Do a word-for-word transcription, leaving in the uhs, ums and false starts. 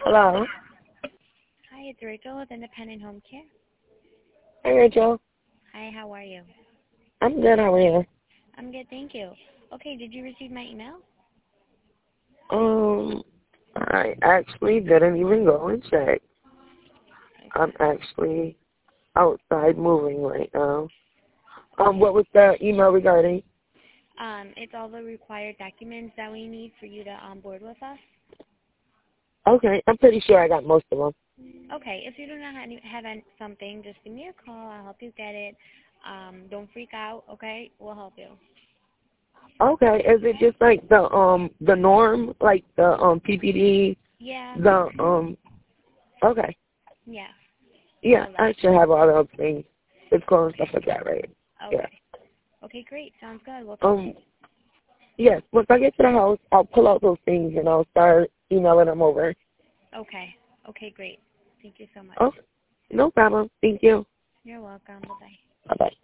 Hello. Hi, it's Rachel with Independent Home Care. Hey, Rachel. Hi, how are you? I'm good. How are you? I'm good, thank you. Okay, did you receive my email? Um, I actually didn't even go and check. I'm actually outside moving right now. Um, what was the email regarding? Um, it's all the required documents that we need for you to onboard with us. Okay, I'm pretty sure I got most of them. Okay, if you do not have have an- something, just give me a call. I'll help you get it. Um, don't freak out, okay? We'll help you. Okay, is it just like the um the norm, like the um P P D, Yeah. the um? Okay, Yeah. yeah, All that. I should have all those things, physical and stuff like that, right? Yeah. Okay. Okay, great. Sounds good. We'll talk Um. Yes. Once I get to the house, I'll pull out those things and I'll start emailing them over. soon. Okay. Okay, great. Thank you so much. Oh, no problem. Thank you. You're welcome. Bye-bye. Bye bye.